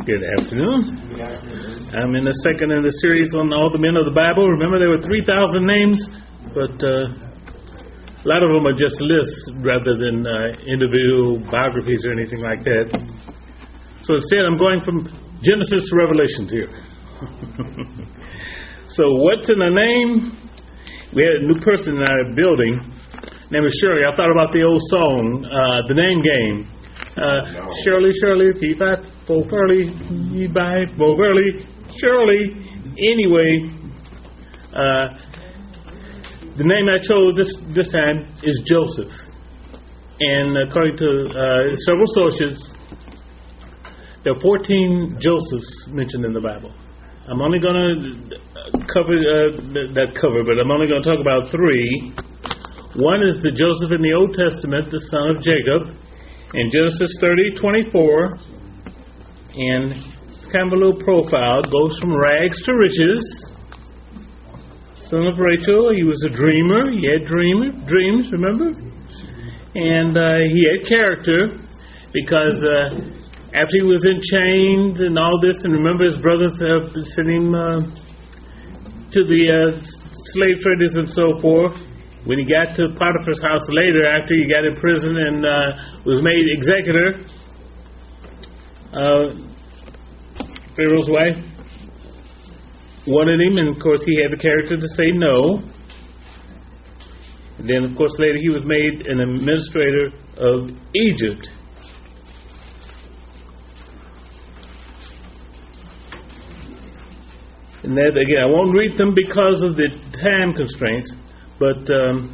Good afternoon. I'm in the second in the series on all the men of the Bible. Remember, there were 3,000 names, but a lot of them are just lists rather than individual biographies or anything like that. So instead, I'm going from Genesis to Revelation here. So what's in a name? We had a new person in our building. Name is Shirley. I thought about the old song, The Name Game. Shirley, Shirley, fee fi fo furly, ye buy fo furly, Shirley. Anyway, the name I chose this time is Joseph, and according to several sources, there are 14 Josephs mentioned in the Bible. I'm only going to cover, but I'm only going to talk about 3. One is the Joseph in the Old Testament, the son of Jacob. In Genesis 30:24, and it's kind of a little profile. Goes from rags to riches. Son of Rachel, he was a dreamer. He had dreams, remember? And he had character because after he was in chains and all this, and remember his brothers sent him to the slave traders and so forth. When he got to Potiphar's house later, after he got in prison and was made executor, Pharaoh's wife wanted him, and of course he had the character to say no. And then, of course, later he was made an administrator of Egypt. And that, again, I won't read them because of the time constraints. But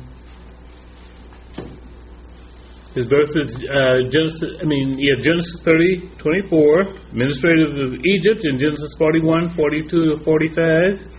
his verse is Genesis 30:24, administrator of Egypt, in Genesis 41:42-45.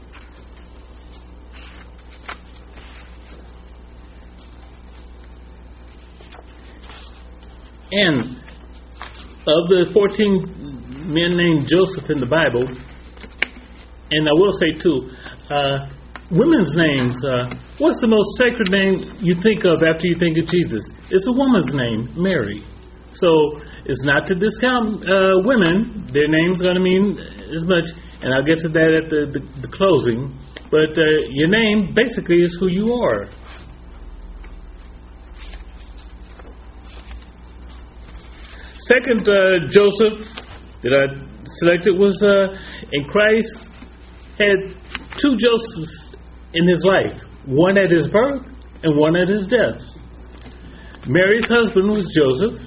And of the 14 men named Joseph in the Bible, and I will say too, women's names, what's the most sacred name you think of after you think of Jesus? It's a woman's name, Mary. So it's not to discount women. Their name's going to mean as much, and I'll get to that at the closing. But your name basically is who you are. Second Joseph that I selected was in Christ had 2 Josephs in his life, one at his birth and one at his death. Mary's husband was Joseph.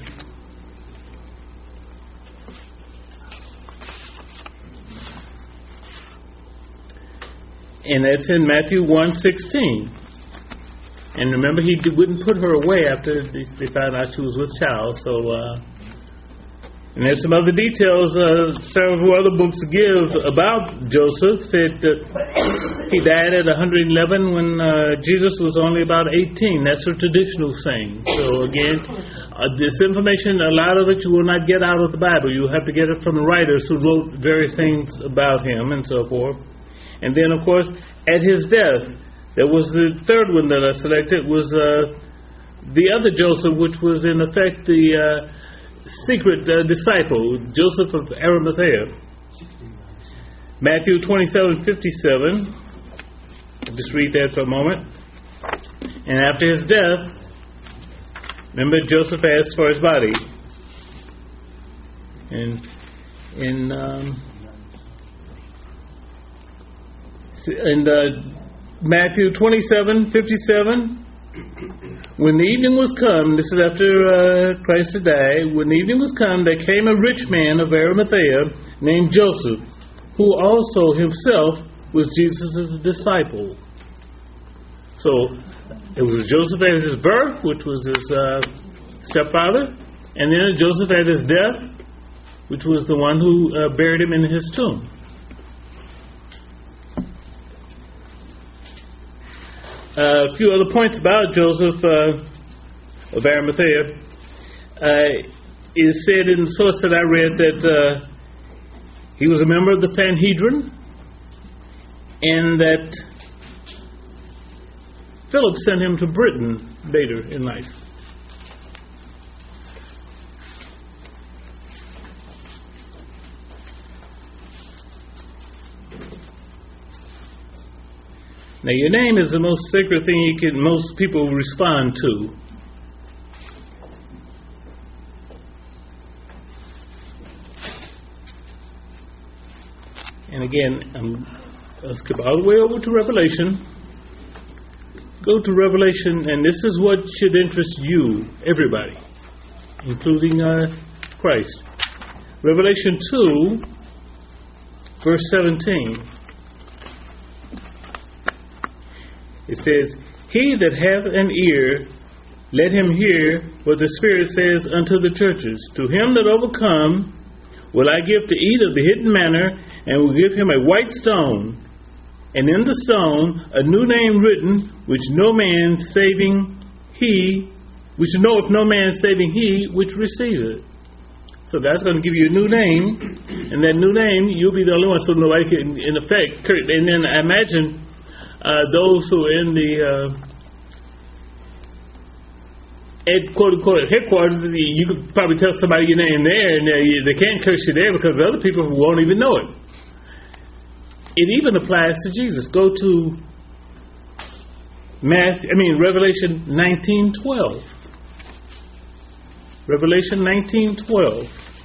And that's in Matthew 1:16. And remember, he wouldn't put her away after they found out she was with child. So, and there's some other details several other books give about Joseph. Said that he died at 111 when Jesus was only about 18. That's a traditional saying. So again, this information, a lot of it you will not get out of the Bible. You'll have to get it from the writers who wrote various things about him and so forth. And then, of course, at his death, there was the third one that I selected was the other Joseph, which was in effect the secret disciple, Joseph of Arimathea. Matthew 27:57. I'll just read that for a moment. And after his death, remember, Joseph asked for his body. And in Matthew 27:57, when the evening was come, this is after Christ had died, when the evening was come, there came a rich man of Arimathea named Joseph, who also himself was Jesus' disciple. So it was Joseph at his birth, which was his stepfather, and then Joseph at his death, which was the one who buried him in his tomb. A few other points about Joseph of Arimathea. It is said in the source that I read that he was a member of the Sanhedrin, and that Philip sent him to Britain later in life. Now, your name is the most sacred thing most people respond to. And again, I'll skip all the way over to Revelation. Go to Revelation, and this is what should interest you, everybody, including Christ. Revelation 2, verse 17. It says, "He that hath an ear, let him hear what the Spirit says unto the churches. To him that overcome will I give to eat of the hidden manna, and will give him a white stone, and in the stone a new name written, which no man saving he, which knoweth no man saving he which receiveth." So God's going to give you a new name, and that new name, you'll be the only one, so nobody can, in effect, and then I imagine those who are in the quote-unquote headquarters, you could probably tell somebody your name there, and they can't curse you there because other people won't even know it. It even applies to Jesus. Go to Revelation 19:12. Revelation 19:12.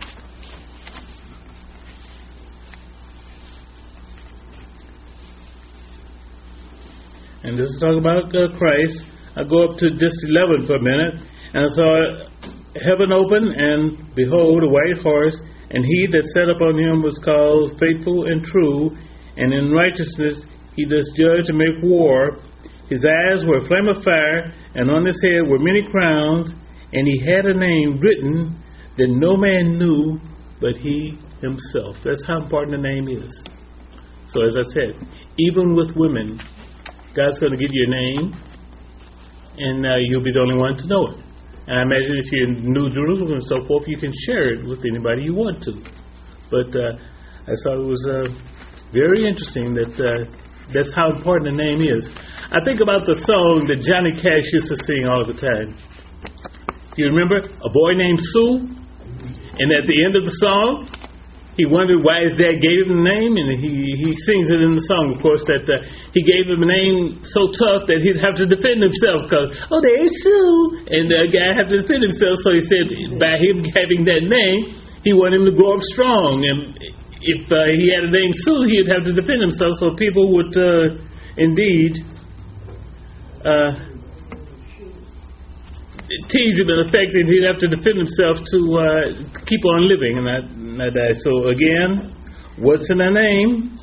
And this is talking about Christ. I'll go up to just 11 for a minute. And I saw heaven open, and behold, a white horse, and he that sat upon him was called Faithful and True, and in righteousness he does judge and make war. His eyes were a flame of fire, and on his head were many crowns, and he had a name written that no man knew but he himself. That's how important the name is. So as I said, even with women, God's going to give you a name, and you'll be the only one to know it. And I imagine if you're in New Jerusalem and so forth, you can share it with anybody you want to. But I thought it was very interesting that that's how important the name is. I think about the song that Johnny Cash used to sing all the time. You remember? A boy named Sue? And at the end of the song, he wondered why his dad gave him the name, and he sings it in the song, of course, that he gave him a name so tough that he'd have to defend himself because, oh, there's Sue, and the guy had to defend himself. So he said by him having that name, he wanted him to grow up strong, and if he had a name Sue, he'd have to defend himself, so people would indeed tease him in effect, and he'd have to defend himself to keep on living and not die. So again, what's in a name?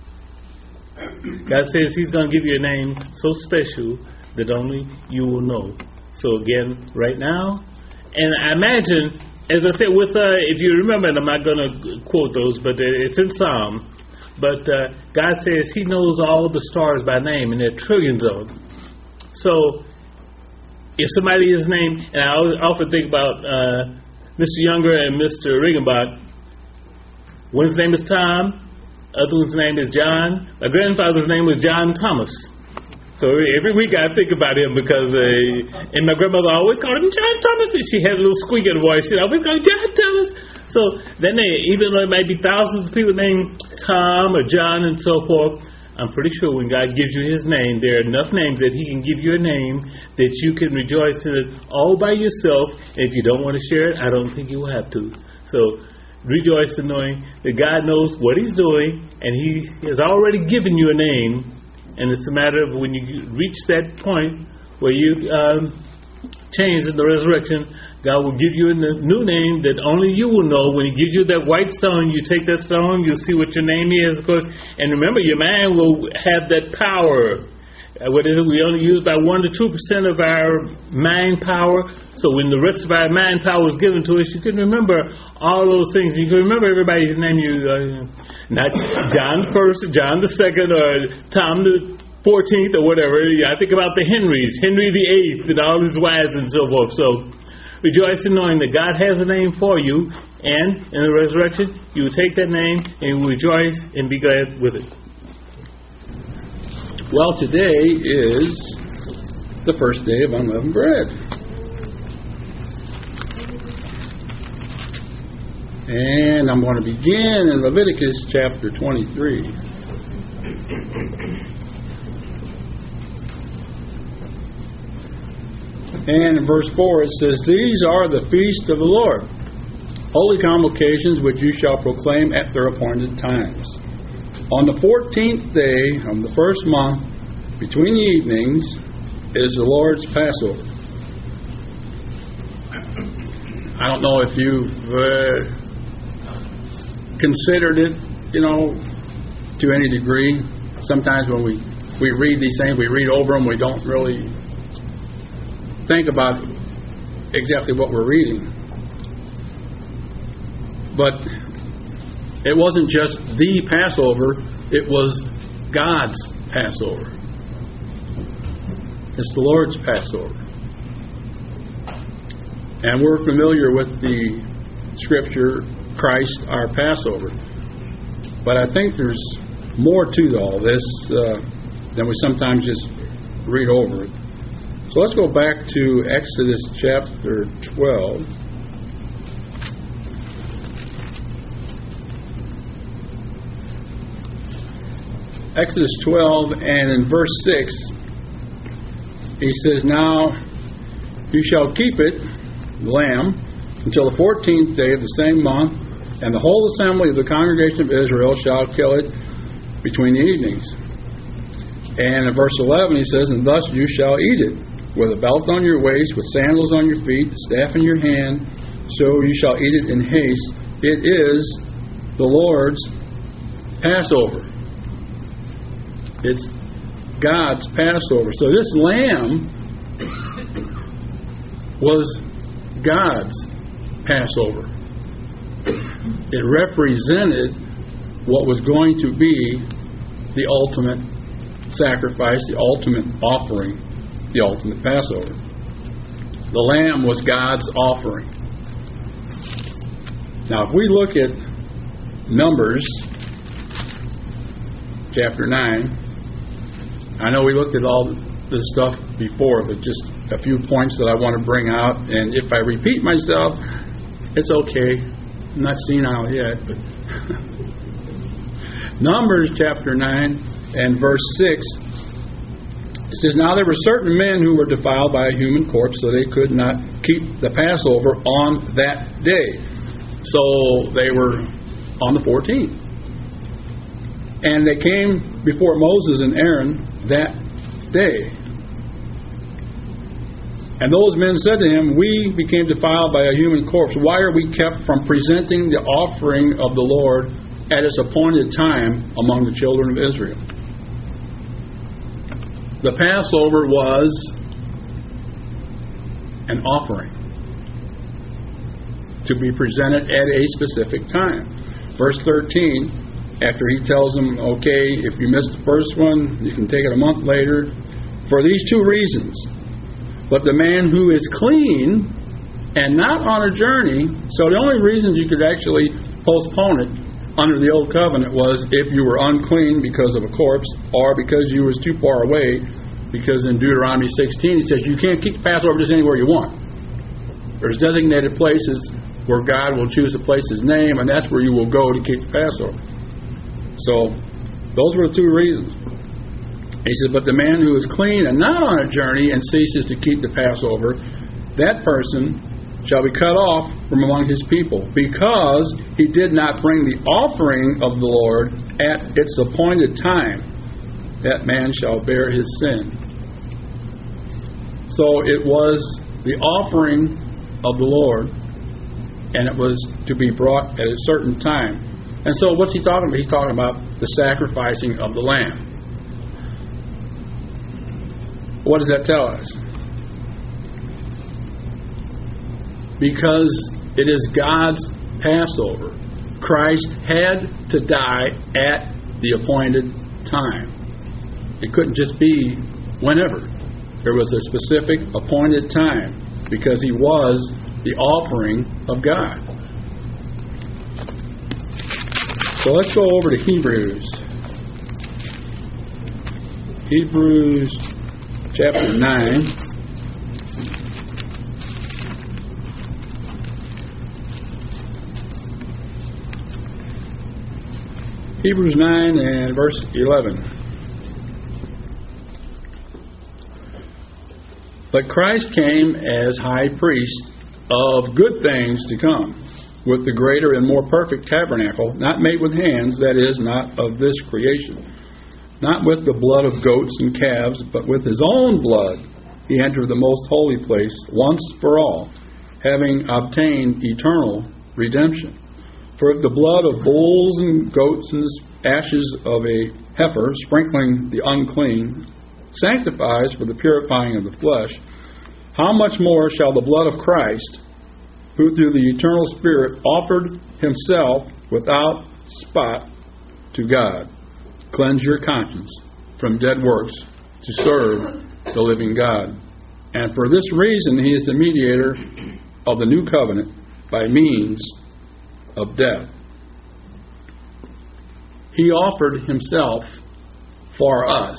God says He's going to give you a name so special that only you will know. So again, right now, and I imagine, as I said, with if you remember, and I'm not going to quote those, but it's in Psalm. But God says He knows all the stars by name, and there are trillions of them. So if somebody is named, and I often think about Mr. Younger and Mr. Riggenbach. One's name is Tom, other one's name is John. My grandfather's name was John Thomas. So every week I think about him because, and my grandmother always called him John Thomas, and she had a little squeak in her voice. She always called him John Thomas. So then even though it might be thousands of people named Tom or John and so forth, I'm pretty sure when God gives you His name, there are enough names that He can give you a name that you can rejoice in it all by yourself. And if you don't want to share it, I don't think you will have to. So rejoice in knowing that God knows what He's doing, and He has already given you a name. And it's a matter of when you reach that point where you change in the resurrection, God will give you a new name that only you will know. When He gives you that white stone, you take that stone, you'll see what your name is, of course. And remember, your mind will have that power. What is it? We only use about 1 to 2% of our mind power. So when the rest of our mind power is given to us, you can remember all those things. You can remember everybody's name. Not John the First, or John the Second, or Tom the 14th, or whatever. I think about the Henrys, Henry the Eighth, and all his wives and so forth. So rejoice in knowing that God has a name for you, and in the resurrection, you will take that name and you will rejoice and be glad with it. Well, today is the first day of unleavened bread. And I'm going to begin in Leviticus chapter 23. And in verse 4 it says, "These are the feast of the Lord, holy convocations which you shall proclaim at their appointed times. On the 14th day of the first month, between the evenings, is the Lord's Passover." I don't know if you've considered it, to any degree. Sometimes when we read these things, we read over them, we don't really think about exactly what we're reading. But it wasn't just the Passover, it was God's Passover. It's the Lord's Passover. And we're familiar with the scripture, Christ our Passover. But I think there's more to all this than we sometimes just read over it. So let's go back to Exodus chapter 12. Exodus 12, and in verse 6, he says, "Now you shall keep it, the lamb, until the 14th day of the same month, and the whole assembly of the congregation of Israel shall kill it between the evenings." And in verse 11 he says, "And thus you shall eat it, with a belt on your waist, with sandals on your feet, staff in your hand, so you shall eat it in haste. It is the Lord's Passover." It's God's Passover. So this lamb was God's Passover. It represented what was going to be the ultimate sacrifice, the ultimate offering, the ultimate Passover. The lamb was God's offering. Now, if we look at Numbers chapter 9, I know we looked at all this stuff before, but just a few points that I want to bring out. And if I repeat myself, it's okay. I'm not senile yet. But Numbers chapter 9 and verse 6, it says, "Now there were certain men who were defiled by a human corpse, so they could not keep the Passover on that day." So they were on the 14th. "And they came before Moses and Aaron that day. And those men said to him, 'We became defiled by a human corpse. Why are we kept from presenting the offering of the Lord at its appointed time among the children of Israel?'" The Passover was an offering to be presented at a specific time. Verse 13, after he tells them, okay, if you missed the first one, you can take it a month later, "For these two reasons. But the man who is clean and not on a journey," so the only reasons you could actually postpone it under the old covenant was if you were unclean because of a corpse or because you was too far away, because in Deuteronomy 16 he says you can't keep the Passover just anywhere you want. There's designated places where God will choose to place His name, and that's where you will go to keep the Passover. So those were the two reasons. He says, "But the man who is clean and not on a journey and ceases to keep the Passover, that person shall be cut off from among his people, because he did not bring the offering of the Lord at its appointed time. That man shall bear his sin." So it was the offering of the Lord, and it was to be brought at a certain time. And so what's he talking about? He's talking about the sacrificing of the lamb. What does that tell us? Because it is God's Passover. Christ had to die at the appointed time. It couldn't just be whenever. There was a specific appointed time because He was the offering of God. So let's go over to Hebrews. Hebrews chapter 9. Hebrews 9 and verse 11. But Christ came as high priest of good things to come, with the greater and more perfect tabernacle, not made with hands, that is, not of this creation. Not with the blood of goats and calves, but with his own blood he entered the most holy place once for all, having obtained eternal redemption. For if the blood of bulls and goats and the ashes of a heifer, sprinkling the unclean, sanctifies for the purifying of the flesh, how much more shall the blood of Christ, who through the eternal Spirit offered himself without spot to God, cleanse your conscience from dead works to serve the living God. And for this reason he is the mediator of the new covenant by means of death. He offered himself for us.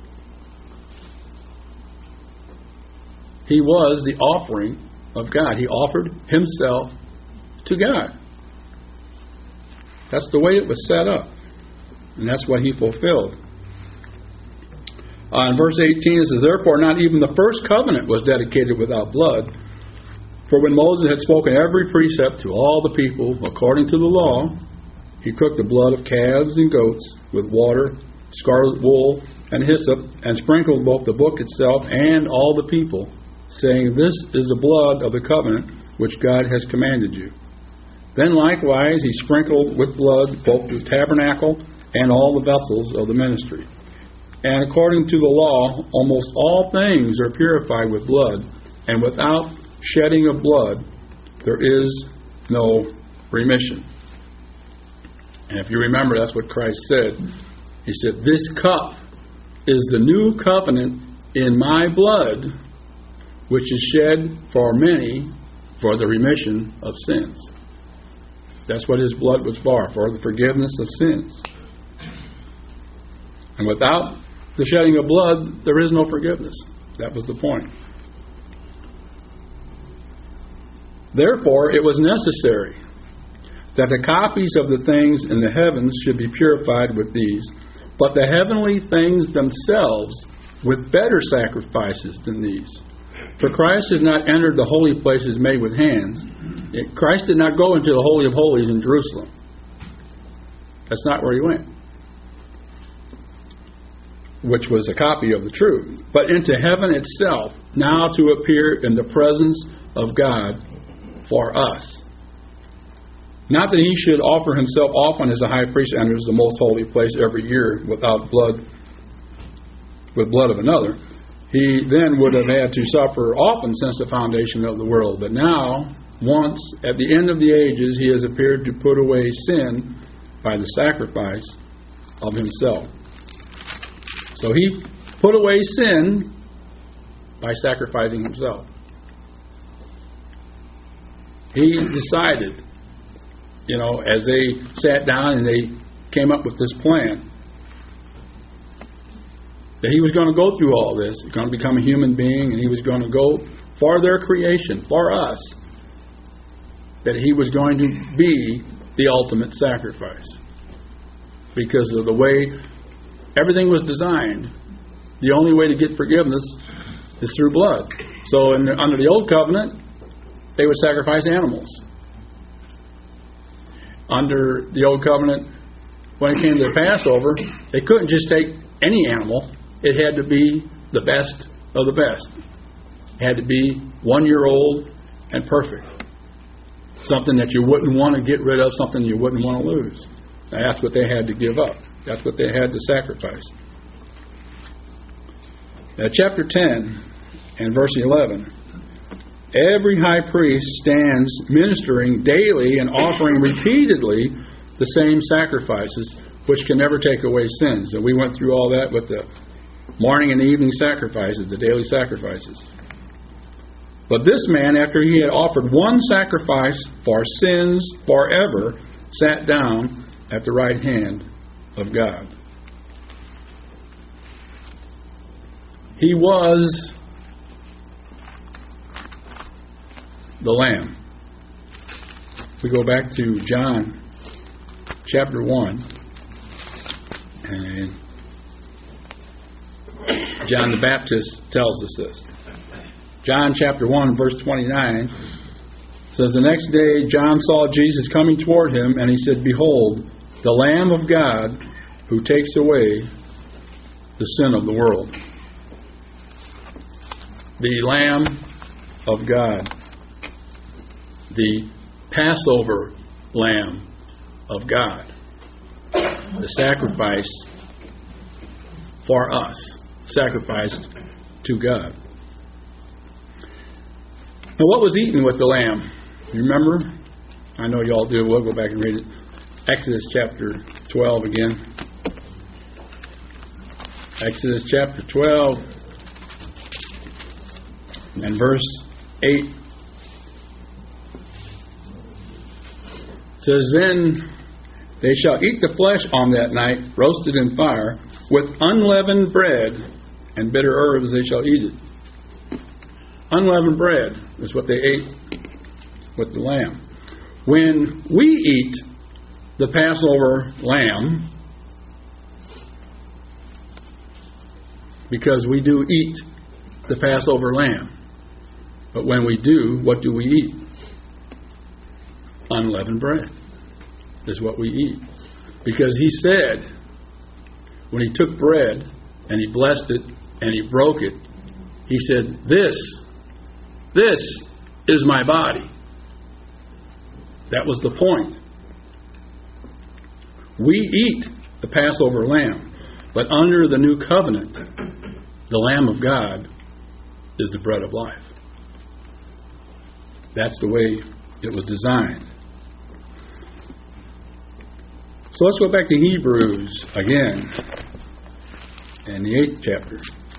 He was the offering of God. He offered himself to God. That's the way it was set up. And that's what he fulfilled. In verse 18 it says, therefore not even the first covenant was dedicated without blood. For when Moses had spoken every precept to all the people according to the law, he took the blood of calves and goats with water, scarlet wool, and hyssop, and sprinkled both the book itself and all the people, saying, this is the blood of the covenant which God has commanded you. Then likewise he sprinkled with blood both the tabernacle and all the vessels of the ministry. And according to the law, almost all things are purified with blood, and without shedding of blood there is no remission. And if you remember, that's what Christ said. He said, this cup is the new covenant in my blood, which is shed for many for the remission of sins. That's what his blood was for the forgiveness of sins. And without the shedding of blood, there is no forgiveness. That was the point. Therefore, it was necessary that the copies of the things in the heavens should be purified with these, but the heavenly things themselves with better sacrifices than these. For Christ has not entered the holy places made with hands. Christ did not go into the Holy of Holies in Jerusalem. That's not where he went, which was a copy of the truth, but into heaven itself, now to appear in the presence of God for us. Not that he should offer himself often as a high priest enters the most holy place every year without blood, with blood of another. He then would have had to suffer often since the foundation of the world. But now, once at the end of the ages, he has appeared to put away sin by the sacrifice of himself. So he put away sin by sacrificing himself. He decided, as they sat down and they came up with this plan, that he was going to go through all this. He was going to become a human being, and he was going to go for their creation, for us, that he was going to be the ultimate sacrifice. Because of the way everything was designed, the only way to get forgiveness is through blood. So under the old covenant, they would sacrifice animals. Under the old covenant, when it came to the Passover, they couldn't just take any animal. It had to be the best of the best. It had to be 1 year old and perfect. Something that you wouldn't want to get rid of, something you wouldn't want to lose. Now, that's what they had to give up. That's what they had to sacrifice. Now, chapter 10 and verse 11. Every high priest stands ministering daily and offering repeatedly the same sacrifices, which can never take away sins. And we went through all that with the morning and evening sacrifices, the daily sacrifices. But this man, after he had offered one sacrifice for sins forever, sat down at the right hand of God. He was the Lamb. We go back to John chapter 1, and John the Baptist tells us this. John chapter 1, verse 29 says, the next day John saw Jesus coming toward him, and he said, behold, the Lamb of God who takes away the sin of the world. The Lamb of God. The Passover Lamb of God. The sacrifice for us. Sacrificed to God. Now, what was eaten with the lamb? You remember? I know you all do. We'll go back and read it. Exodus chapter 12 again. Exodus chapter 12 and verse 8 says, then they shall eat the flesh on that night, roasted in fire, with unleavened bread and bitter herbs they shall eat it. Unleavened bread is what they ate with the lamb. When we eat the Passover lamb, because we do eat the Passover lamb, but when we do, what do we eat? Unleavened bread is what we eat. Because he said, when he took bread and he blessed it and he broke it, he said, this is my body. That was the point. We eat the Passover lamb, but under the new covenant, the Lamb of God is the bread of life. That's the way it was designed. So let's go back to Hebrews again, in the 8th chapter.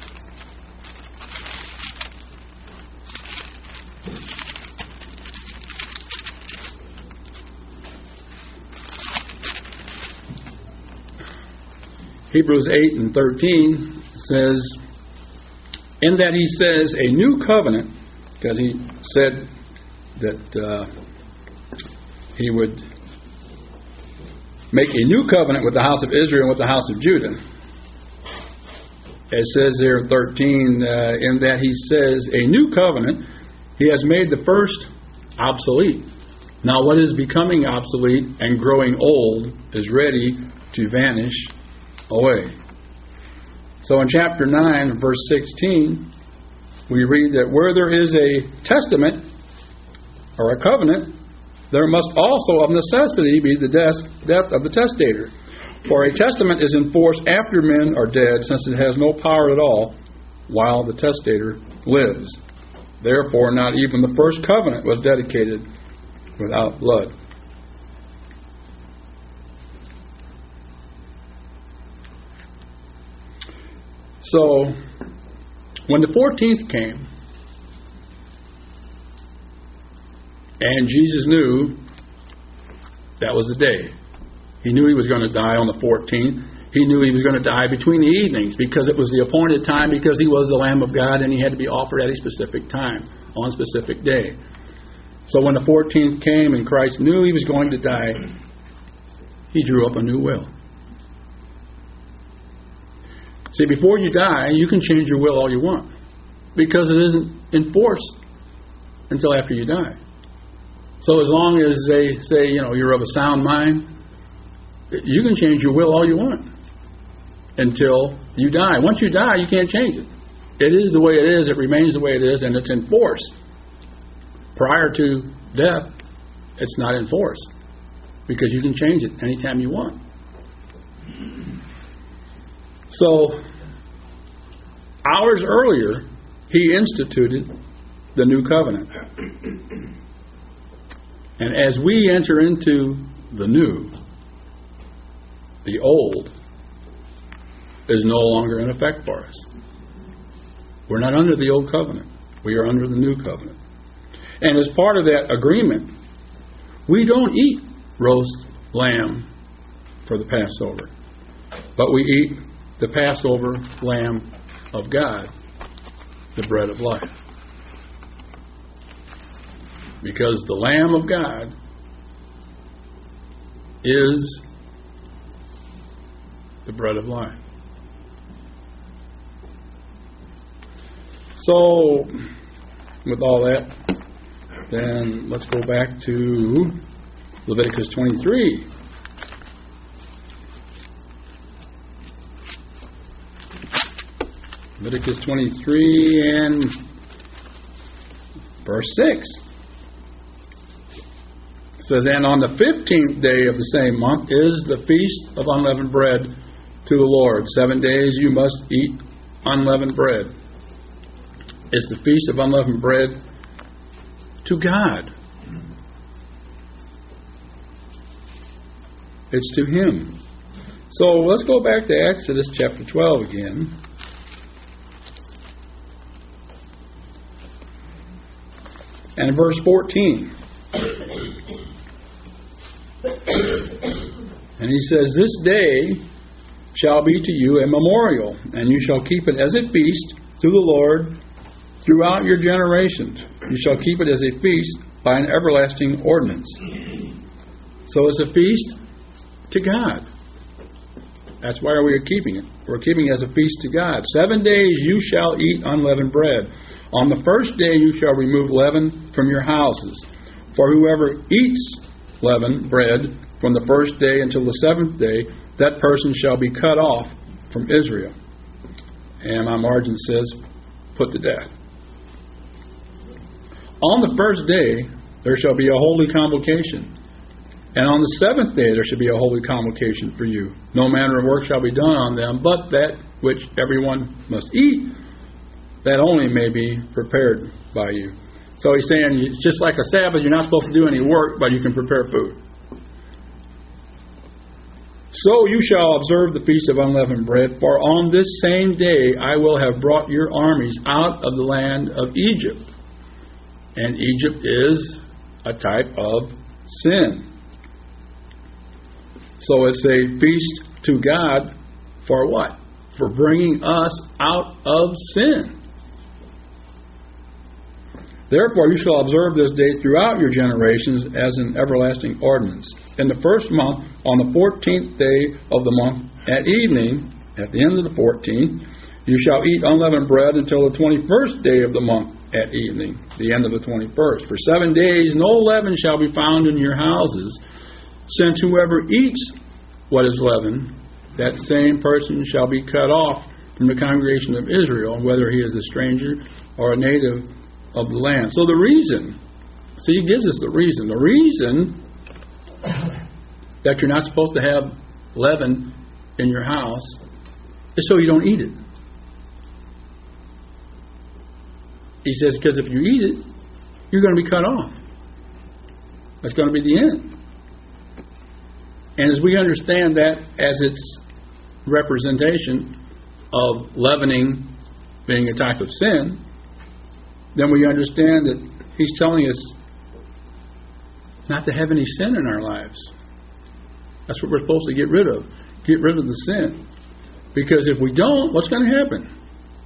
Hebrews 8 and 13 says, in that he says a new covenant, because he said that he would make a new covenant with the house of Israel and with the house of Judah. It says there in 13, in that he says a new covenant, he has made the first obsolete. Now what is becoming obsolete and growing old is ready to vanish away. So in chapter 9, verse 16, we read that where there is a testament or a covenant, there must also of necessity be the death of the testator. For a testament is enforced after men are dead, since it has no power at all while the testator lives. Therefore, not even the first covenant was dedicated without blood. So, when the 14th came, and Jesus knew that was the day. He knew he was going to die on the 14th. He knew he was going to die between the evenings because it was the appointed time, because he was the Lamb of God and he had to be offered at a specific time, on a specific day. So when the 14th came and Christ knew he was going to die, he drew up a new will. See, before you die, you can change your will all you want, because it isn't enforced until after you die. So as long as they say, you're of a sound mind, you can change your will all you want until you die. Once you die, you can't change it. It is the way it is, it remains the way it is, and it's enforced. Prior to death, it's not enforced, because you can change it anytime you want. So, hours earlier, he instituted the new covenant. And as we enter into the new, the old is no longer in effect for us. We're not under the old covenant. We are under the new covenant. And as part of that agreement, we don't eat roast lamb for the Passover, but we eat the Passover Lamb of God, the bread of life. Because the Lamb of God is the bread of life. So, with all that, then let's go back to Leviticus 23. Leviticus 23 and verse 6. It says, and on the 15th day of the same month is the feast of unleavened bread to the Lord. 7 days you must eat unleavened bread. It's the feast of unleavened bread to God. It's to Him. So let's go back to Exodus chapter 12 again. And verse 14. And he says, this day shall be to you a memorial, and you shall keep it as a feast to the Lord throughout your generations. You shall keep it as a feast by an everlasting ordinance. So it's a feast to God. That's why we are keeping it. We're keeping it as a feast to God. 7 days you shall eat unleavened bread. On the first day you shall remove leaven from your houses. For whoever eats leavened bread from the first day until the 7th day, that person shall be cut off from Israel. And my margin says, put to death. On the first day there shall be a holy convocation. And on the 7th day there shall be a holy convocation for you. No manner of work shall be done on them, but that which everyone must eat, that only may be prepared by you. So he's saying, it's just like a Sabbath, you're not supposed to do any work, but you can prepare food. So you shall observe the feast of unleavened bread, for on this same day I will have brought your armies out of the land of Egypt. And Egypt is a type of sin. So it's a feast to God for what? For bringing us out of sin. Therefore you shall observe this day throughout your generations as an everlasting ordinance. In the first month, on the 14th day of the month, at evening, at the end of the 14th, you shall eat unleavened bread until the 21st day of the month at evening, the end of the 21st. For 7 days no leaven shall be found in your houses, since whoever eats what is leavened, that same person shall be cut off from the congregation of Israel, whether he is a stranger or a native of the land. So the reason, see, he gives us the reason. The reason that you're not supposed to have leaven in your house is so you don't eat it. He says, because if you eat it, you're going to be cut off. That's going to be the end. And as we understand that as its representation of leavening being a type of sin, then we understand that he's telling us not to have any sin in our lives. That's what we're supposed to get rid of. Get rid of the sin. Because if we don't, what's going to happen?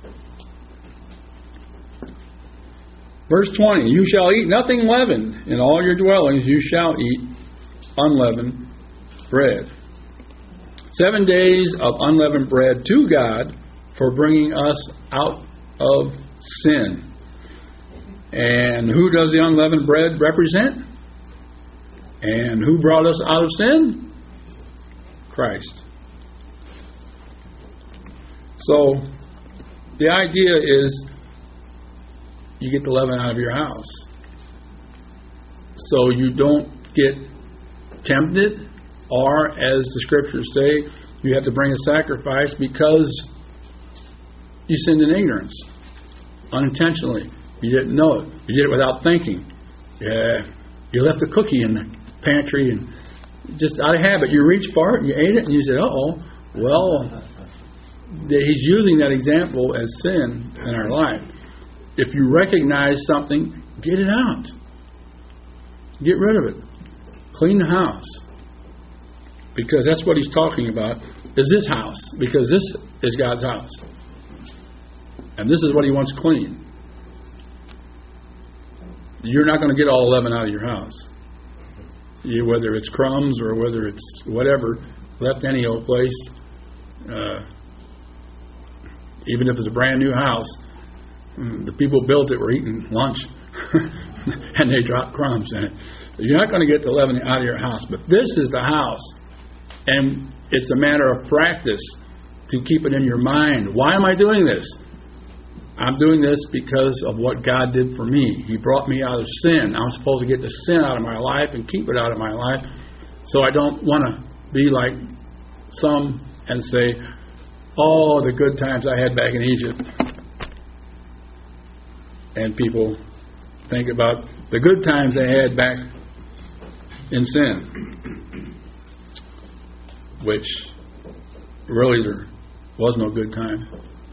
Verse 20, you shall eat nothing leavened. In all your dwellings you shall eat unleavened bread. 7 days of unleavened bread to God for bringing us out of sin. And who does the unleavened bread represent? And who brought us out of sin? Christ. So, the idea is you get the leaven out of your house. So you don't get tempted, or as the scriptures say, you have to bring a sacrifice because you sinned in ignorance, unintentionally. You didn't know it. You did it without thinking. You left a cookie in the pantry and just out of habit. You reached for it and you ate it and you said, uh-oh. Well, he's using that example as sin in our life. If you recognize something, get it out. Get rid of it. Clean the house. Because that's what he's talking about, is this house. Because this is God's house. And this is what he wants clean. You're not going to get all the leaven out of your house. Whether it's crumbs or whether it's whatever, left any old place, even if it's a brand new house, the people built it were eating lunch, and they dropped crumbs in it. You're not going to get the leavening out of your house, but this is the house, and it's a matter of practice to keep it in your mind. Why am I doing this? I'm doing this because of what God did for me. He brought me out of sin. I'm supposed to get the sin out of my life and keep it out of my life. So I don't want to be like some and say, oh, the good times I had back in Egypt. And people think about the good times they had back in sin, which really there was no good time.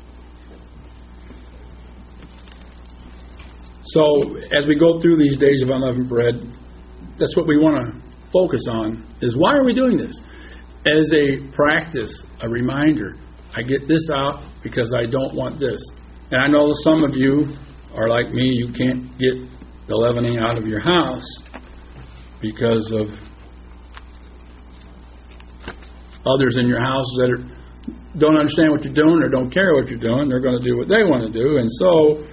So as we go through these days of unleavened bread, that's what we want to focus on, is why are we doing this? As a practice, a reminder. I get this out because I don't want this. And I know some of you are like me, you can't get the leavening out of your house because of others in your house that don't understand what you're doing or don't care what you're doing. They're going to do what they want to do. And so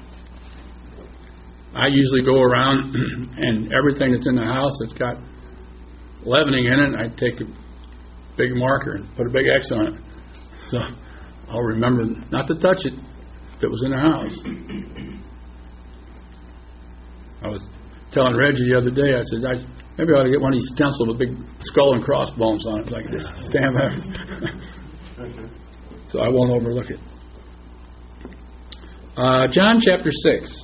I usually go around and everything that's in the house that's got leavening in it, I take a big marker and put a big X on it. So I'll remember not to touch it if it was in the house. I was telling Reggie the other day, I said, maybe I ought to get one of these stencils with big skull and crossbones on it, like this. Stand there. So I won't overlook it. John chapter 6.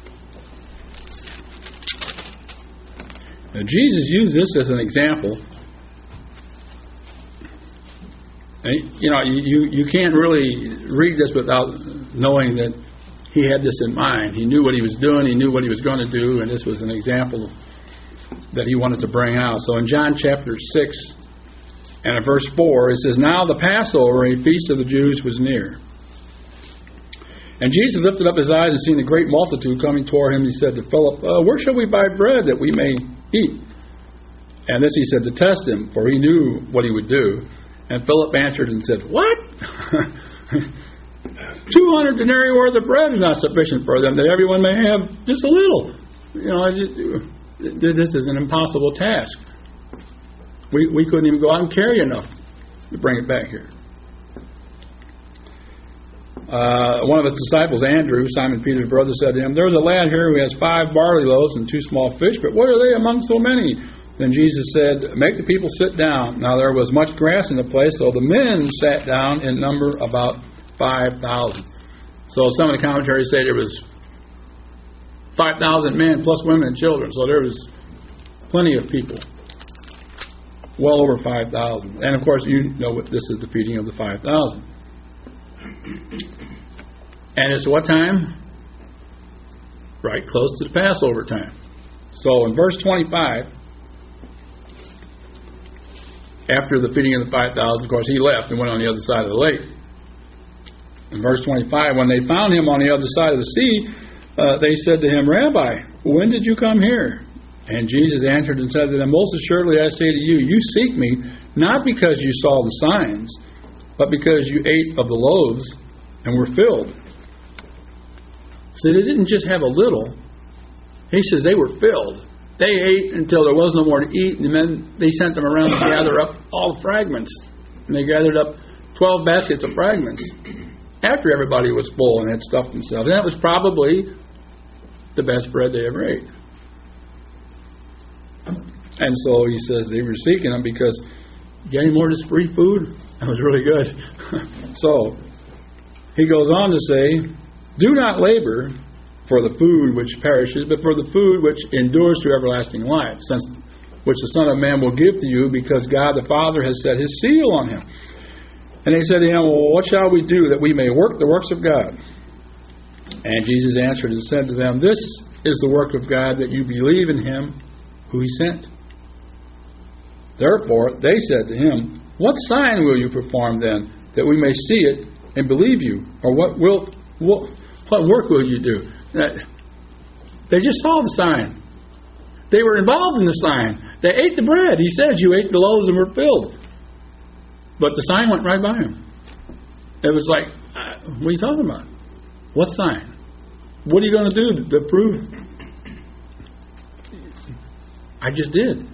Now, Jesus used this as an example. And, you can't really read this without knowing that he had this in mind. He knew what he was doing. He knew what he was going to do. And this was an example that he wanted to bring out. So in John chapter 6 and in verse 4, it says, Now the Passover, a feast of the Jews, was near. And Jesus lifted up his eyes and seeing a great multitude coming toward him, he said to Philip, Where shall we buy bread that we may eat? And this he said to test him, for he knew what he would do. And Philip answered and said, What? 200 denarii worth of bread is not sufficient for them, that everyone may have just a little. This is an impossible task. We couldn't even go out and carry enough to bring it back here. One of his disciples, Andrew, Simon Peter's brother, said to him, There's a lad here who has 5 barley loaves and 2 small fish, but what are they among so many? Then Jesus said, Make the people sit down. Now there was much grass in the place, so the men sat down in number about 5,000. So some of the commentaries say there was 5,000 men plus women and children. So there was plenty of people. Well over 5,000. And of course, you know what this is, the feeding of the 5,000. And it's what time? Right close to the Passover time. So in verse 25, after the feeding of the 5,000, of course, he left and went on the other side of the lake. In verse 25, when they found him on the other side of the sea, they said to him, Rabbi, when did you come here? And Jesus answered and said to them, Most assuredly I say to you, you seek me, not because you saw the signs, but because you ate of the loaves and were filled. So they didn't just have a little. He says they were filled. They ate until there was no more to eat, and then they sent them around to gather up all the fragments. And they gathered up 12 baskets of fragments after everybody was full and had stuffed themselves. And that was probably the best bread they ever ate. And so he says they were seeking him because, you got any more of this free food? That was really good. So he goes on to say, Do not labor for the food which perishes, but for the food which endures to everlasting life, which the Son of Man will give to you, because God the Father has set his seal on him. And they said to him, Well, what shall we do that we may work the works of God? And Jesus answered and said to them, This is the work of God, that you believe in him who he sent. Therefore they said to him, What sign will you perform then, that we may see it and believe you? Or what work will you do? They just saw the sign. They were involved in the sign. They ate the bread. He said, You ate the loaves and were filled. But the sign went right by him. It was like, what are you talking about? What sign? what are you going to do to prove? I just did.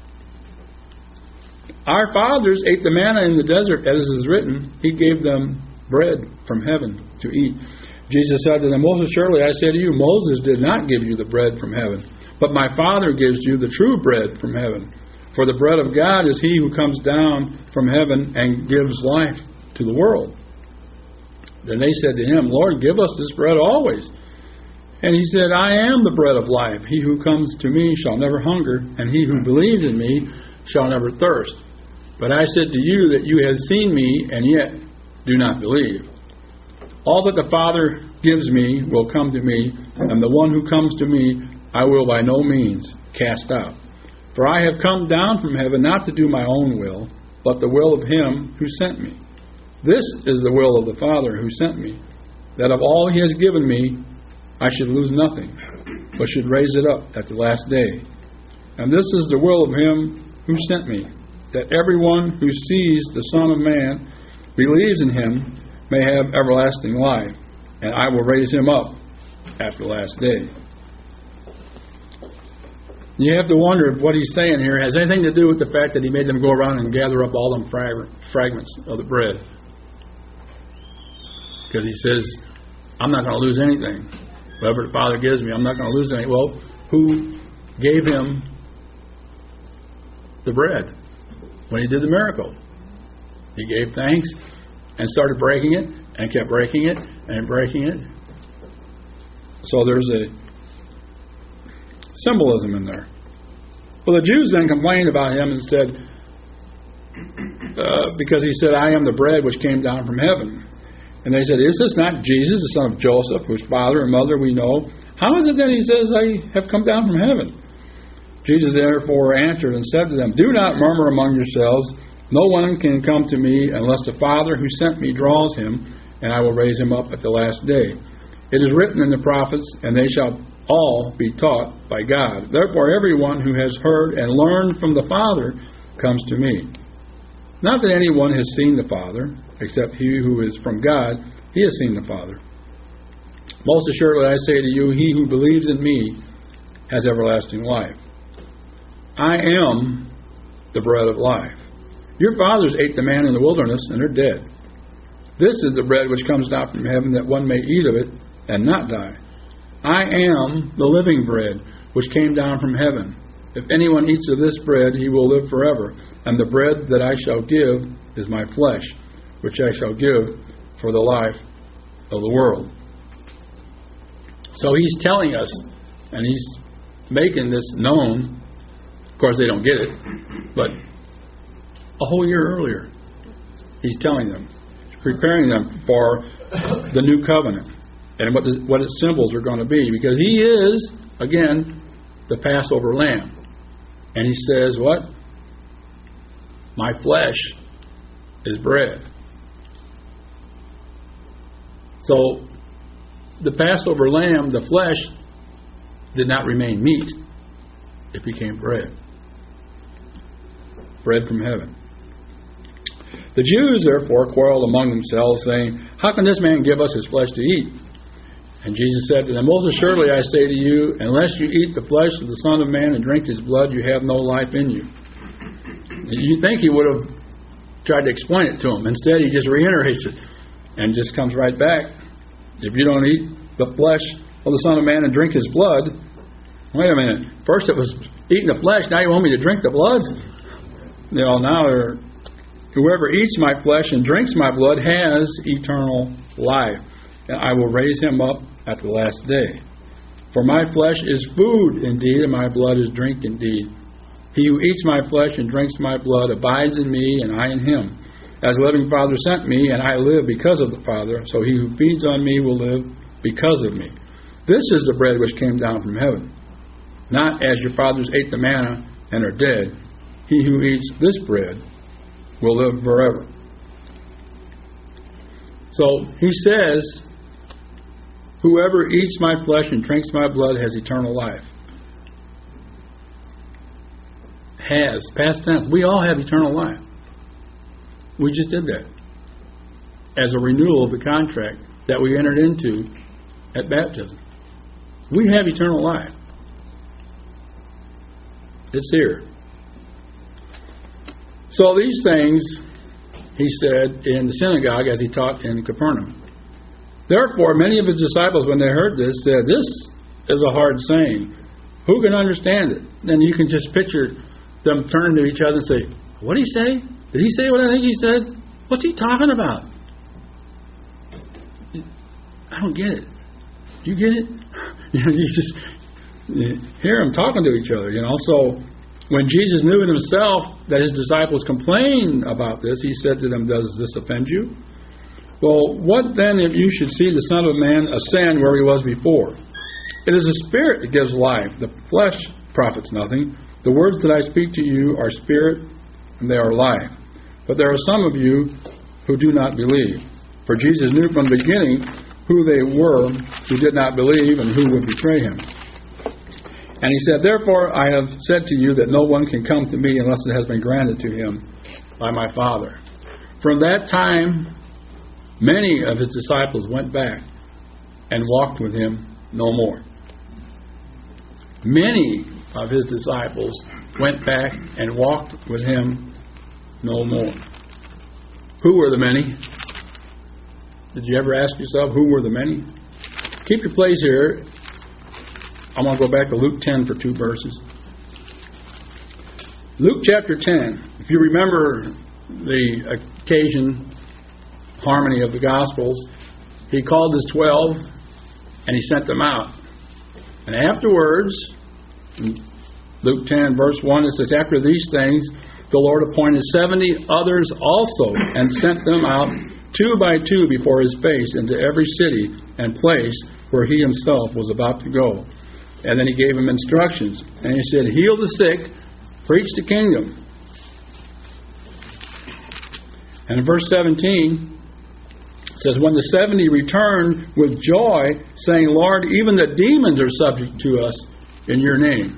Our fathers ate the manna in the desert, as is written. He gave them bread from heaven to eat. Jesus said to them, Most surely I say to you, Moses did not give you the bread from heaven, but my Father gives you the true bread from heaven. For the bread of God is he who comes down from heaven and gives life to the world. Then they said to him, Lord, give us this bread always. And he said, I am the bread of life. He who comes to me shall never hunger, and he who believes in me shall never thirst. But I said to you that you have seen me, and yet do not believe. All that the Father gives me will come to me, and the one who comes to me I will by no means cast out. For I have come down from heaven not to do my own will, but the will of him who sent me. This is the will of the Father who sent me, that of all he has given me I should lose nothing, but should raise it up at the last day. And this is the will of him who sent me, that everyone who sees the Son of Man believes in him may have everlasting life, and I will raise him up at the last day. You have to wonder if what he's saying here has anything to do with the fact that he made them go around and gather up all them fragments of the bread. Because he says, I'm not going to lose anything. Whatever the Father gives me, I'm not going to lose anything. Well, who gave him the bread when he did the miracle? He gave thanks and started breaking it and kept breaking it and breaking it. So there's a symbolism in there. Well, the Jews then complained about him and said, because he said, I am the bread which came down from heaven. And they said, is this not Jesus, the son of Joseph, whose father and mother we know? How is it that he says, I have come down from heaven? Jesus therefore answered and said to them, do not murmur among yourselves. No one can come to me unless the Father who sent me draws him, and I will raise him up at the last day. It is written in the prophets, and they shall all be taught by God. Therefore everyone who has heard and learned from the Father comes to me. Not that anyone has seen the Father, except he who is from God, he has seen the Father. Most assuredly I say to you, he who believes in me has everlasting life. I am the bread of life. Your fathers ate the manna in the wilderness, and are dead. This is the bread which comes down from heaven, that one may eat of it and not die. I am the living bread which came down from heaven. If anyone eats of this bread, he will live forever. And the bread that I shall give is my flesh, which I shall give for the life of the world. So he's telling us, and he's making this known. Of course, they don't get it, but a whole year earlier, he's telling them, preparing them for the new covenant and what its symbols are going to be. Because he is, again, the Passover lamb. And he says, what? My flesh is bread. So, the Passover lamb, the flesh, did not remain meat. It became bread. Bread from heaven. The Jews, therefore, quarreled among themselves, saying, how can this man give us his flesh to eat? And Jesus said to them, most assuredly I say to you, unless you eat the flesh of the Son of Man and drink his blood, you have no life in you. You think he would have tried to explain it to them. Instead, he just reiterates it and just comes right back. If you don't eat the flesh of the Son of Man and drink his blood, wait a minute. First it was eating the flesh, now you want me to drink the blood? Now whoever eats my flesh and drinks my blood has eternal life, and I will raise him up at the last day. For my flesh is food indeed, and my blood is drink indeed. He who eats my flesh and drinks my blood abides in me, and I in him. As the living Father sent me, and I live because of the Father, so he who feeds on me will live because of me. This is the bread which came down from heaven. Not as your fathers ate the manna and are dead. He who eats this bread will live forever. So he says, whoever eats my flesh and drinks my blood has eternal life. Has, past tense. We all have eternal life. We just did that as a renewal of the contract that we entered into at baptism. We have eternal life. It's here. So these things he said in the synagogue as he taught in Capernaum. Therefore, many of his disciples, when they heard this, said, "This is a hard saying. Who can understand it?" Then you can just picture them turning to each other and say, "What did he say? Did he say what I think he said? What's he talking about? I don't get it. Do you get it?" You just hear them talking to each other, So when Jesus knew in himself that his disciples complained about this, he said to them, "Does this offend you? Well, what then if you should see the Son of Man ascend where he was before? It is the Spirit that gives life. The flesh profits nothing. The words that I speak to you are spirit, and they are life. But there are some of you who do not believe." For Jesus knew from the beginning who they were who did not believe and who would betray him. And he said, "Therefore I have said to you that no one can come to me unless it has been granted to him by my Father." From that time, many of his disciples went back and walked with him no more. Many of his disciples went back and walked with him no more. Who were the many? Did you ever ask yourself who were the many? Keep your place here. I want to go back to Luke 10 for 2 verses. Luke chapter 10. If you remember the occasion, harmony of the Gospels, he called his 12 and he sent them out. And afterwards, in Luke 10 verse 1, it says, "After these things, the Lord appointed 70 others also and sent them out 2 by 2 before his face into every city and place where he himself was about to go." And then he gave them instructions. And he said, "Heal the sick, preach the kingdom." And in verse 17, it says, "When the 70 returned with joy, saying, 'Lord, even the demons are subject to us in your name.'"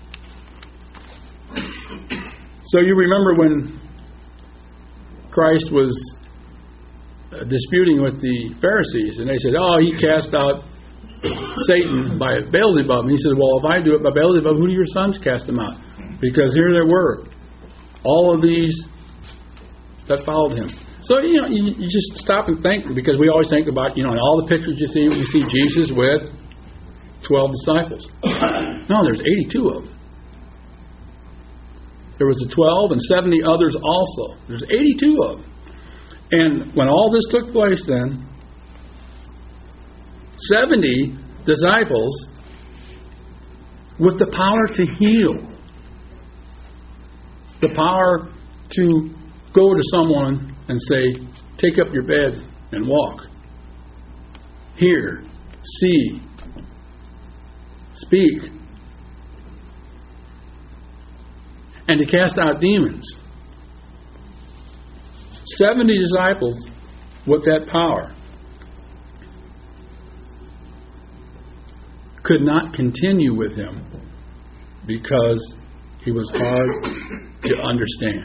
So you remember when Christ was disputing with the Pharisees, and they said, "Oh, he cast out Satan by Beelzebub." And he said, "Well, if I do it by Beelzebub, who do your sons cast him out?" Because here they were, all of these that followed him. So, you just stop and think, because we always think about, in all the pictures you see Jesus with 12 disciples. No, there's 82 of them. There was the 12 and 70 others also. There's 82 of them. And when all this took place then, 70 disciples with the power to heal. The power to go to someone and say, "Take up your bed and walk." Hear, see, speak. And to cast out demons. 70 disciples with that power could not continue with him because he was hard to understand.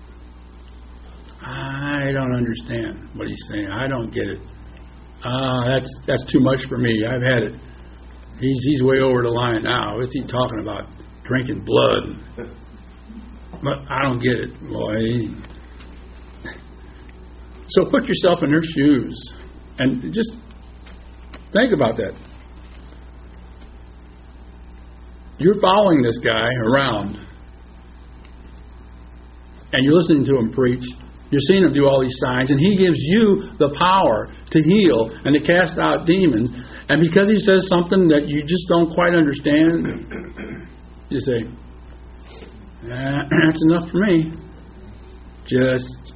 "I don't understand what he's saying. I don't get it. That's too much for me. I've had it. He's way over the line now. What's he talking about? Drinking blood. But I don't get it, boy." So put yourself in their shoes and just think about that. You're following this guy around and you're listening to him preach. You're seeing him do all these signs, and he gives you the power to heal and to cast out demons. And because he says something that you just don't quite understand, you say, "That's enough for me." Just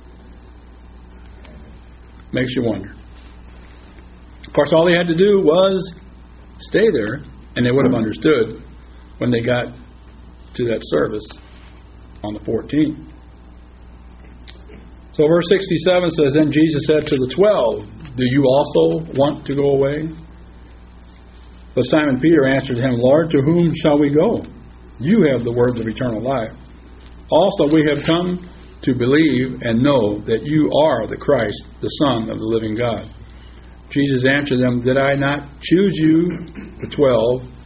makes you wonder. Of course, all they had to do was stay there, and they would have understood when they got to that service on the 14th. So verse 67 says, "Then Jesus said to the 12, 'Do you also want to go away?' But Simon Peter answered him, 'Lord, to whom shall we go? You have the words of eternal life. Also we have come to believe and know that you are the Christ, the Son of the living God.' Jesus answered them, 'Did I not choose you, the 12,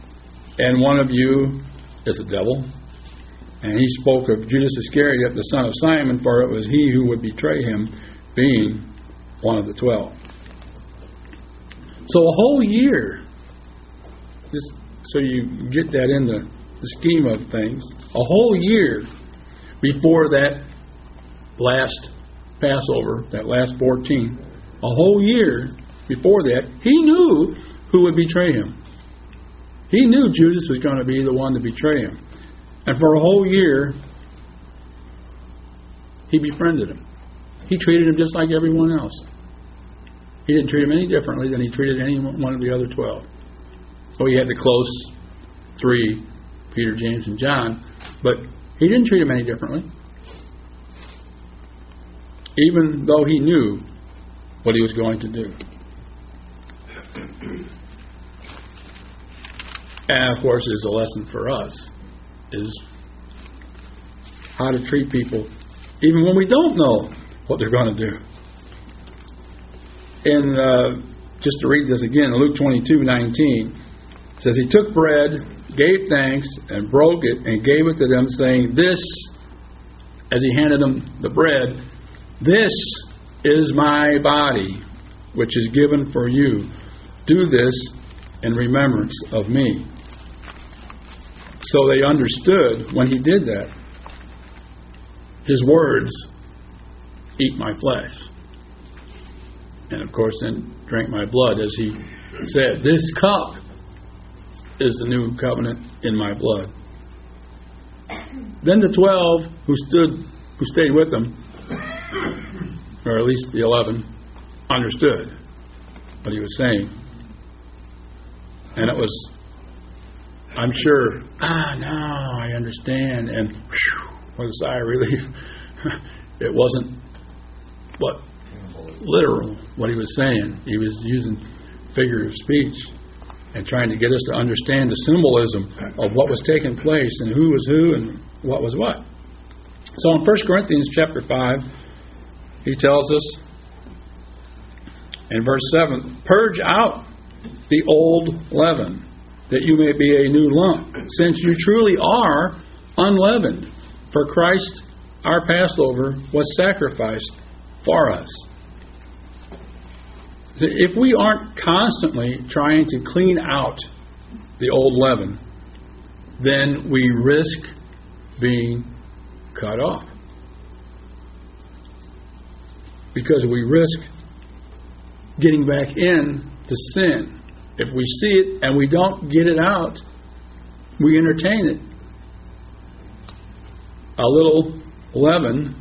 and one of you is a devil. And he spoke of Judas Iscariot, the son of Simon, for it was he who would betray him, being one of the 12. So a whole year, just so you get that in the scheme of things, a whole year before that last Passover, that last 14, a whole year before that, he knew who would betray him. He knew Judas was going to be the one to betray him. And for a whole year, he befriended him. He treated him just like everyone else. He didn't treat him any differently than he treated any one of the other 12. So he had the close 3, Peter, James, and John, but he didn't treat him any differently. Even though he knew what he was going to do. And of course, is a lesson for us, is how to treat people even when we don't know what they're going to do. And just to read this again, Luke 22:19 says, he took bread, gave thanks, and broke it, and gave it to them, saying, this, as he handed them the bread, this is my body, which is given for you. Do this in remembrance of me. So they understood when he did that. His words, eat my flesh. And of course then drink my blood, as he said, this cup is the new covenant in my blood. Then the 12 who stayed with him, or at least the 11, understood what he was saying. And it was, I'm sure, now I understand. And whew, what a sigh of relief. It wasn't literal what he was saying. He was using figure of speech and trying to get us to understand the symbolism of what was taking place and who was who and what was what. So in 1 Corinthians chapter 5, he tells us in verse 7, purge out the old leaven, that you may be a new lump, since you truly are unleavened. For Christ, our Passover, was sacrificed for us. If we aren't constantly trying to clean out the old leaven, then we risk being cut off. Because we risk getting back into sin. If we see it and we don't get it out, we entertain it. A little leaven,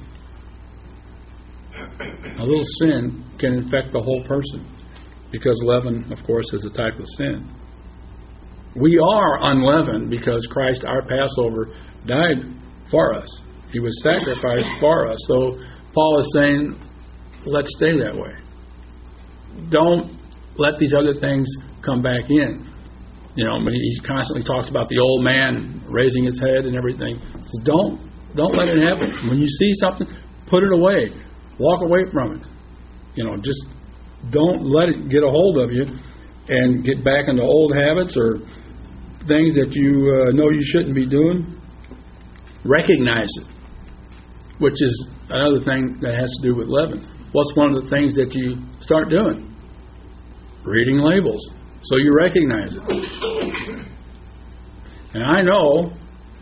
a little sin can infect the whole person. Because leaven, of course, is a type of sin. We are unleavened because Christ, our Passover, died for us. He was sacrificed for us. So Paul is saying, let's stay that way. Don't let these other things come back in. You know, but he constantly talks about the old man raising his head and everything. So don't let it happen. When you see something, put it away. Walk away from it. You know, just don't let it get a hold of you and get back into old habits or things that you know you shouldn't be doing. Recognize it, which is another thing that has to do with leaven. What's one of the things that you start doing? Reading labels. So you recognize it. And I know,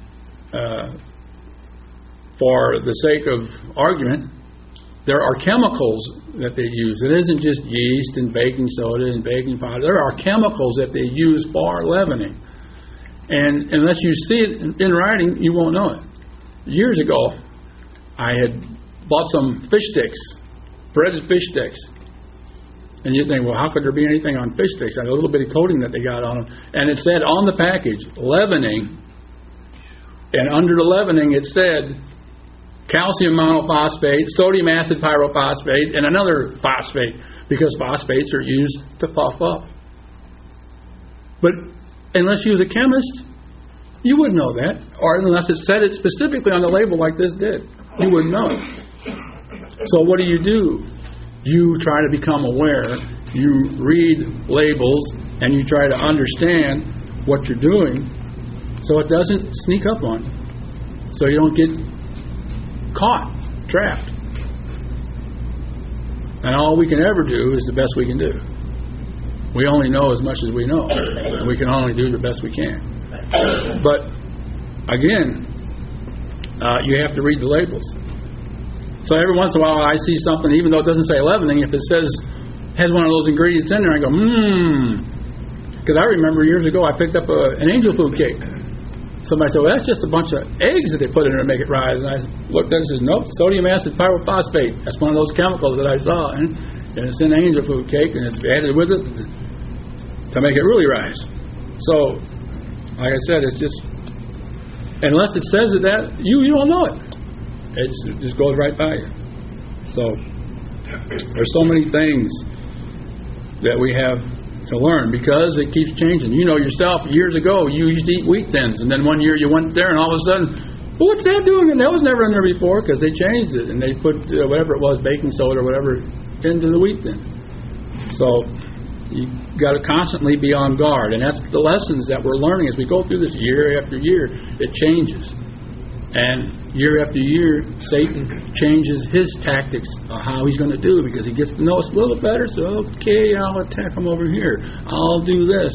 for the sake of argument, there are chemicals that they use. It isn't just yeast and baking soda and baking powder. There are chemicals that they use for leavening. And unless you see it in writing, you won't know it. Years ago, I had bought some fish sticks, breaded fish sticks. And you think, well, how could there be anything on fish sticks? A little bit of coating that they got on them. And it said on the package, leavening. And under the leavening, it said calcium monophosphate, sodium acid pyrophosphate, and another phosphate, because phosphates are used to puff up. But unless you was a chemist, you wouldn't know that. Or unless it said it specifically on the label like this did. You wouldn't know it. So what do? You try to become aware. You read labels and you try to understand what you're doing so it doesn't sneak up on you. So you don't get caught, trapped. And all we can ever do is the best we can do. We only know as much as we know, and we can only do the best we can. But again, you have to read the labels. So every once in a while I see something, even though it doesn't say leavening, if it has one of those ingredients in there, I go, Because I remember years ago I picked up an angel food cake. Somebody said, well, that's just a bunch of eggs that they put in there to make it rise. And I looked at it and said, nope, sodium acid pyrophosphate. That's one of those chemicals that I saw. And it's in angel food cake, and it's added with it to make it really rise. So, like I said, it's just, unless it says that, you don't know it. It just goes right by you. So, there's so many things that we have to learn because it keeps changing. You know yourself, years ago, you used to eat wheat thins, and then one year you went there, and all of a sudden, well, what's that doing? And that was never in there before because they changed it, and they put whatever it was, baking soda or whatever, into the wheat thins. So, you got to constantly be on guard, and that's the lessons that we're learning as we go through this year after year. It changes, and year after year, Satan changes his tactics of how he's going to do because he gets to know us a little better. So, okay, I'll attack him over here. I'll do this.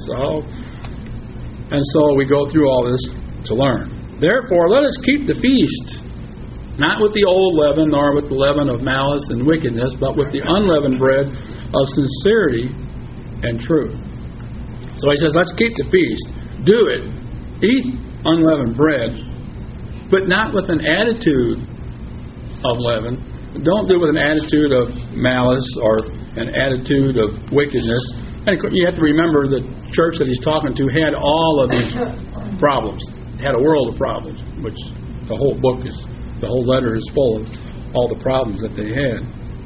And so we go through all this to learn. Therefore, let us keep the feast, not with the old leaven, nor with the leaven of malice and wickedness, but with the unleavened bread of sincerity and truth. So he says, let's keep the feast. Do it. Eat unleavened bread, but not with an attitude of leaven. Don't do it with an attitude of malice or an attitude of wickedness. And you have to remember the church that he's talking to had all of these problems. It had a world of problems, which the whole letter is full of all the problems that they had.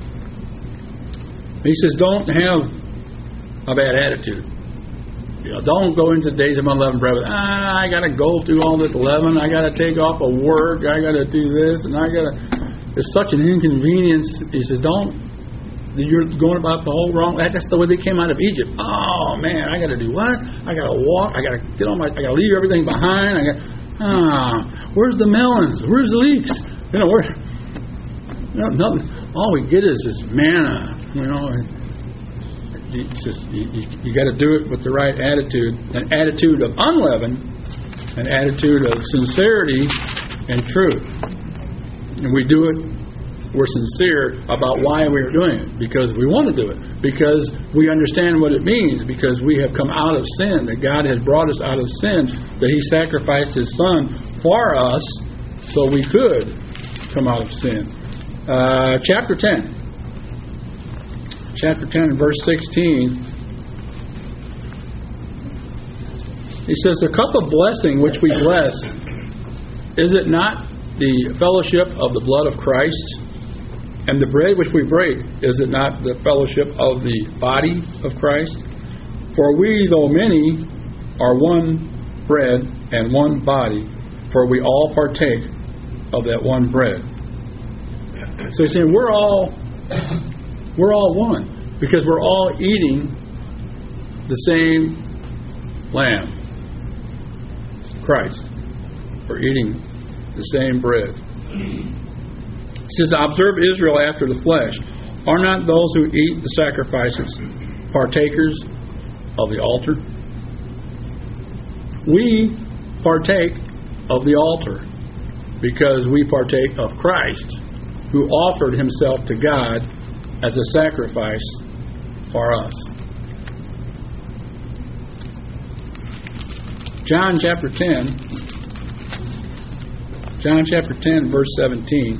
He says, don't have a bad attitude. Don't go into days of unleavened bread with, I got to go through all this leaven. I got to take off of work. I got to do this. And it's such an inconvenience. He says, you're going about the whole wrong. That's the way they came out of Egypt. Oh, man, I got to do what? I got to walk. I got to I got to leave everything behind. Where's the melons? Where's the leeks? Nothing. All we get is this manna, You got to do it with the right attitude, an attitude of unleavened, an attitude of sincerity and truth. And we do it, we're sincere about why we're doing it, because we want to do it, because we understand what it means, because we have come out of sin, that God has brought us out of sin, that He sacrificed His Son for us so we could come out of sin. Chapter 10. Chapter 10 and verse 16, he says, the cup of blessing which we bless, is it not the fellowship of the blood of Christ? And the bread which we break, is it not the fellowship of the body of Christ? For we, though many, are one bread and one body, for we all partake of that one bread. So he's saying we're all one, because we're all eating the same lamb, Christ. We're eating the same bread. He says, observe Israel after the flesh. Are not those who eat the sacrifices partakers of the altar? We partake of the altar because we partake of Christ, who offered Himself to God as a sacrifice for us. John chapter 10, verse 17.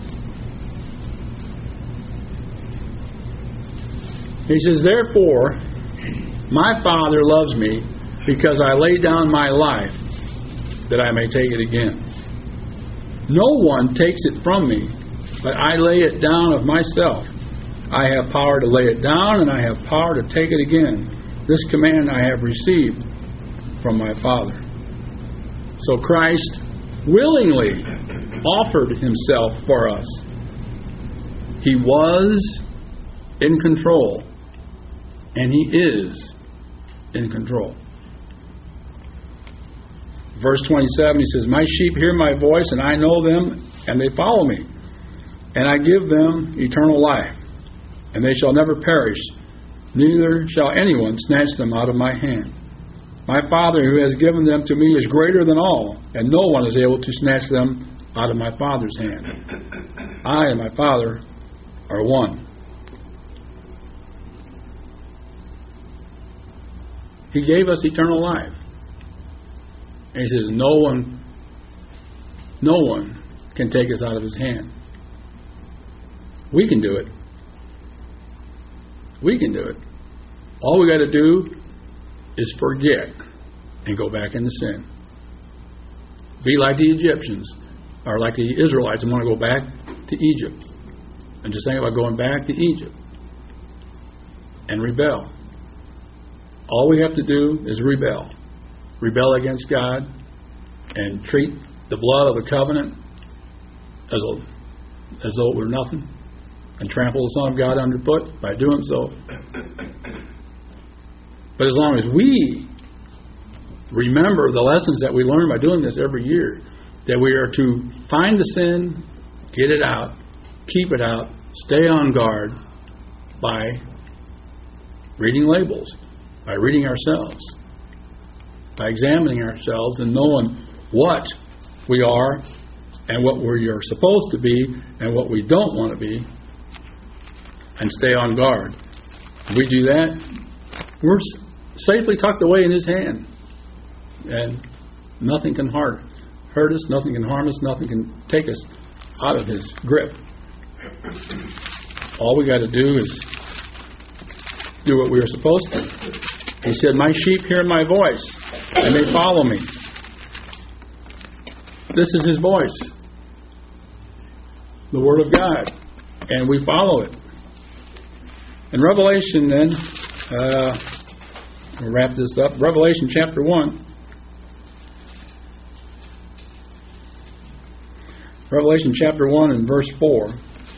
He says, therefore, my Father loves me, because I lay down my life, that I may take it again. No one takes it from me, but I lay it down of myself. I have power to lay it down, and I have power to take it again. This command I have received from my Father. So Christ willingly offered Himself for us. He was in control, and He is in control. Verse 27, he says, my sheep hear my voice, and I know them, and they follow me. And I give them eternal life, and they shall never perish, neither shall anyone snatch them out of my hand. My Father who has given them to me is greater than all, and no one is able to snatch them out of my Father's hand. I and my Father are one. He gave us eternal life. And he says, no one can take us out of his hand. We can do it. We can do it. All we got to do is forget and go back into sin. Be like the Egyptians, or like the Israelites and want to go back to Egypt. And just think about going back to Egypt and rebel. All we have to do is rebel. Rebel against God and treat the blood of the covenant as though it were nothing, and trample the Son of God underfoot by doing so. But as long as we remember the lessons that we learn by doing this every year, that we are to find the sin, get it out, keep it out, stay on guard by reading labels, by reading ourselves, by examining ourselves and knowing what we are and what we are supposed to be and what we don't want to be, and stay on guard. If we do that, we're safely tucked away in his hand, and nothing can hurt us, nothing can harm us, nothing can take us out of his grip. All we got to do is do what we are supposed to. He said, my sheep hear my voice, and they follow me. This is his voice, the Word of God, and we follow it. In Revelation then, we'll wrap this up. Revelation chapter 1. Revelation chapter 1 and verse 4.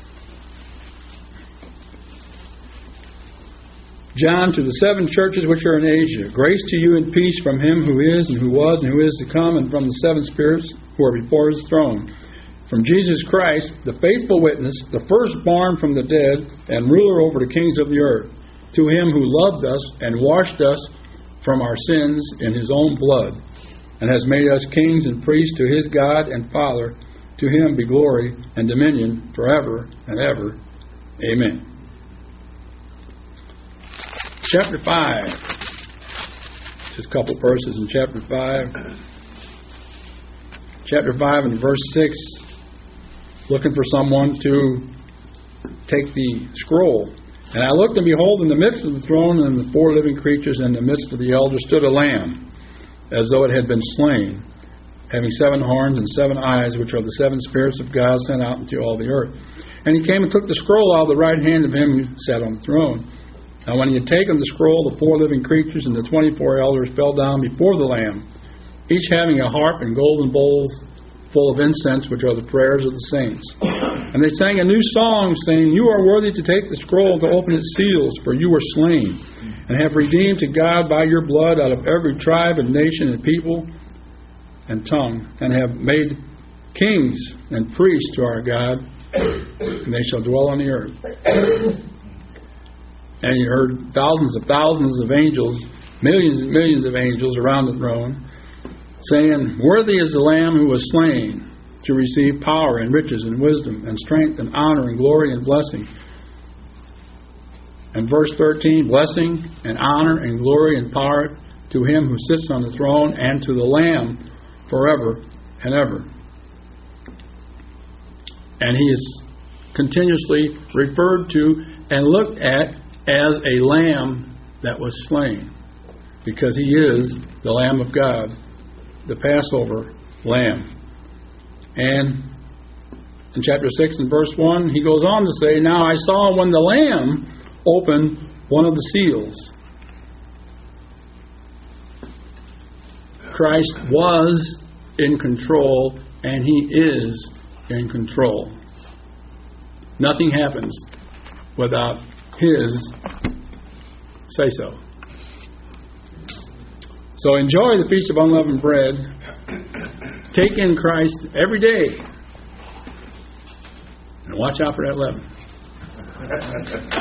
John, to the 7 churches which are in Asia, grace to you and peace from him who is and who was and who is to come, and from the 7 spirits who are before his throne. From Jesus Christ, the faithful witness, the firstborn from the dead, and ruler over the kings of the earth, to him who loved us and washed us from our sins in his own blood, and has made us kings and priests to his God and Father. To him be glory and dominion forever and ever. Amen. Chapter 5. Just a couple verses in chapter 5. Chapter 5 and verse 6. Looking for someone to take the scroll. And I looked, and behold, in the midst of the throne and the 4 living creatures and in the midst of the elders stood a lamb, as though it had been slain, having 7 horns and 7 eyes, which are the 7 spirits of God sent out into all the earth. And he came and took the scroll out of the right hand of him who sat on the throne. And when he had taken the scroll, the 4 living creatures and the 24 elders fell down before the Lamb, each having a harp and golden bowls full of incense, which are the prayers of the saints. And they sang a new song, saying, you are worthy to take the scroll to open its seals, for you were slain, and have redeemed to God by your blood out of every tribe and nation and people and tongue, and have made kings and priests to our God, and they shall dwell on the earth. And you heard thousands of angels, millions and millions of angels around the throne, saying, worthy is the Lamb who was slain to receive power and riches and wisdom and strength and honor and glory and blessing. And verse 13, blessing and honor and glory and power to him who sits on the throne and to the Lamb forever and ever. And he is continuously referred to and looked at as a lamb that was slain, because he is the Lamb of God, the Passover lamb. And in chapter 6 and verse 1, he goes on to say, now I saw when the Lamb opened one of the seals. Christ was in control, and he is in control. Nothing happens without his say-so. So enjoy the Feast of Unleavened Bread. take in Christ every day. And watch out for that leaven.